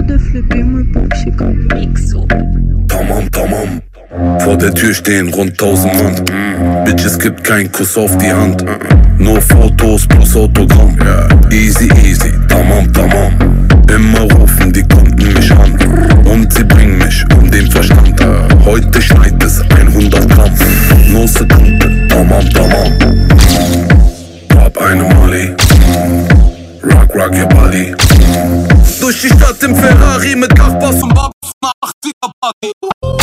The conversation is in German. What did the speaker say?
de flipper muy boxy comme Mixo. Tamam. Vor der Tür stehen rund 1000 Mann. Bitches gibt keinen Kuss auf die Hand. Nur Fotos plus Autogramm. Easy, tamam. Immer rufen die Kunden mich an. Und sie bringen mich um den Verstand. Heute schneit es 100 Gramm. Nur Sekunde, tamam. Hab eine Molly. Rock your body. Durch die Stadt im Ferrari mit Nachbars und Babs nach 80er Party.